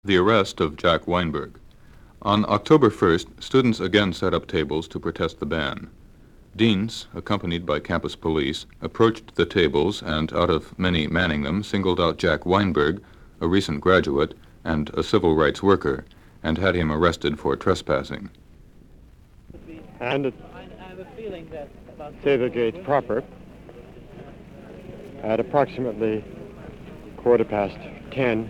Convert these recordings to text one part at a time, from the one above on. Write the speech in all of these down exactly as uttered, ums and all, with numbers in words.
The arrest of Jack Weinberg. On October first, students again set up tables to protest the ban. Deans, accompanied by campus police, approached the tables and, out of many manning them, singled out Jack Weinberg, a recent graduate and a civil rights worker, and had him arrested for trespassing. And at Taylor-Gate proper, at approximately quarter past ten,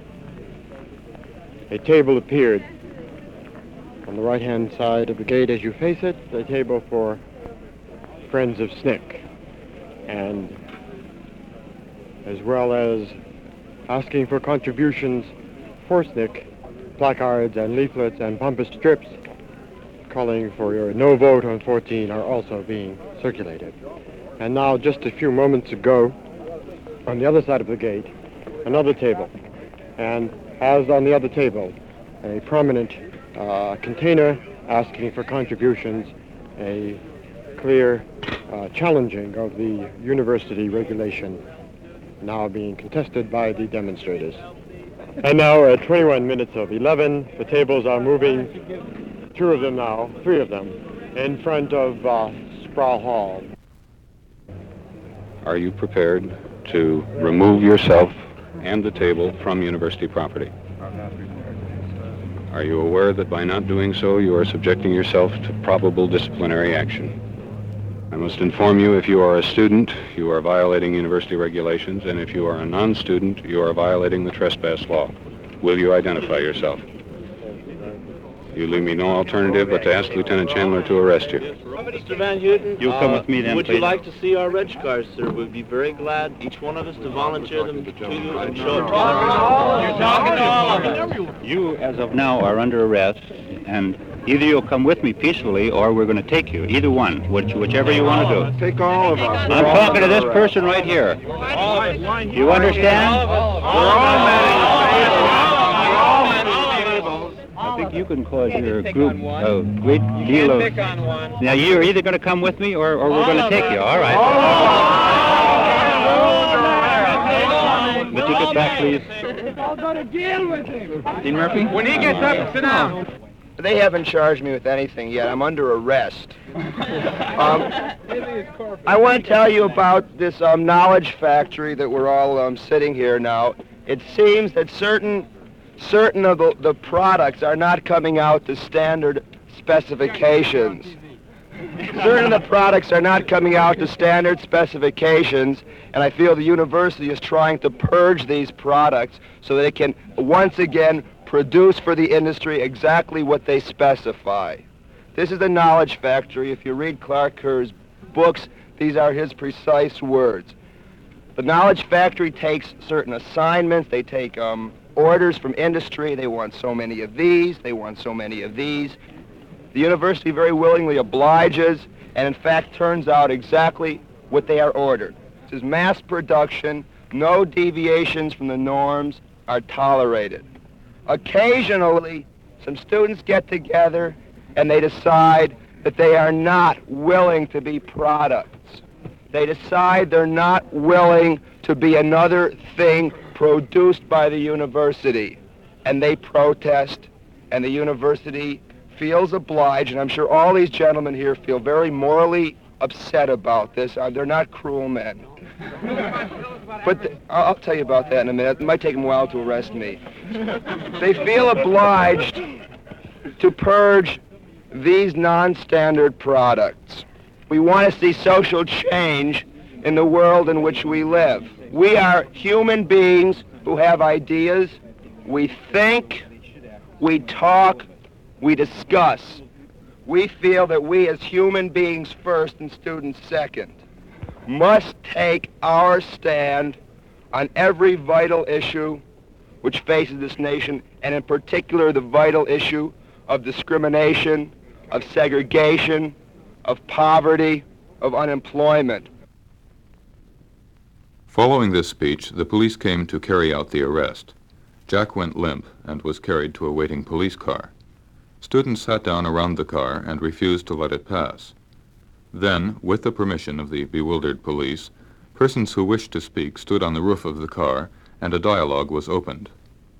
a table appeared on the right-hand side of the gate as you face it, the table for Friends of S N C C, and as well as asking for contributions for S N C C, placards and leaflets and pompous strips calling for your no vote on fourteen are also being circulated. And now, just a few moments ago, on the other side of the gate, another table, and as on the other table, a prominent uh, container asking for contributions, a clear uh, challenging of the university regulation now being contested by the demonstrators. And now at twenty-one minutes of eleven, the tables are moving, two of them now, three of them, in front of uh, Sproul Hall. Are you prepared to remove yourself and the table from university property? Are you aware that by not doing so, you are subjecting yourself to probable disciplinary action? I must inform you, if you are a student, you are violating university regulations, and if you are a non-student, you are violating the trespass law. Will you identify yourself? You leave me no alternative but to ask Lieutenant Chandler to arrest you. Mister Van Houten, You'll come with me then, would please. you like to see our reg cars, sir? We'd be very glad, each one of us, to volunteer them to you and show it to us. You're talking to all of us. You, as of now, are under arrest, and either you'll come with me peacefully or we're going to take you. Either one, which, whichever you want to do. Take all of us. I'm talking to this person right here. You understand? I think you can cause your group a great deal of... Now, you're either going to come with me or, or we're going to take you, all right? But you get back, please. I'll go to jail with him. Dean Murphy? When he gets up, sit down. They haven't charged me with anything yet. I'm under arrest. um, I want to tell you about this um, knowledge factory that we're all um, sitting here now. It seems that certain certain of the, the products are not coming out to standard specifications. Certain of the products are not coming out to standard specifications, and I feel the university is trying to purge these products so that it can once again produce for the industry exactly what they specify. This is the knowledge factory. If you read Clark Kerr's books, these are his precise words. The knowledge factory takes certain assignments. They take um, orders from industry. They want so many of these. They want so many of these. The university very willingly obliges and, in fact, turns out exactly what they are ordered. This is mass production. No deviations from the norms are tolerated. Occasionally, some students get together and they decide that they are not willing to be products. They decide they're not willing to be another thing produced by the university. And they protest, and the university feels obliged, and I'm sure all these gentlemen here feel very morally upset about this. Uh, they're not cruel men. But th- I'll tell you about that in a minute. It might take them a while to arrest me. They feel obliged to purge these non-standard products. We want to see social change in the world in which we live. We are human beings who have ideas. We think, we talk, we discuss. We feel that we as human beings first and students second must take our stand on every vital issue which faces this nation, and in particular the vital issue of discrimination, of segregation, of poverty, of unemployment. Following this speech, the police came to carry out the arrest. Jack went limp and was carried to a waiting police car. Students sat down around the car and refused to let it pass. Then, with the permission of the bewildered police, persons who wished to speak stood on the roof of the car, and a dialogue was opened.